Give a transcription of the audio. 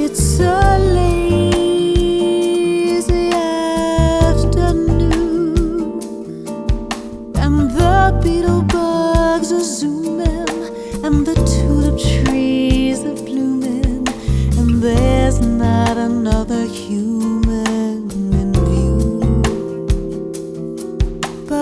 It's a lazy afternoon, and the beetle bugs are zooming, and the tulip trees are blooming, and there's not another human